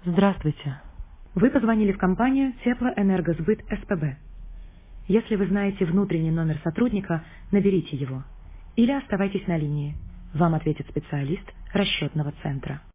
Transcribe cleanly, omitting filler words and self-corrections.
Здравствуйте. Вы позвонили в компанию Теплоэнергосбыт СПБ. Если вы знаете внутренний номер сотрудника, наберите его. Или оставайтесь на линии. Вам ответит специалист расчетного центра.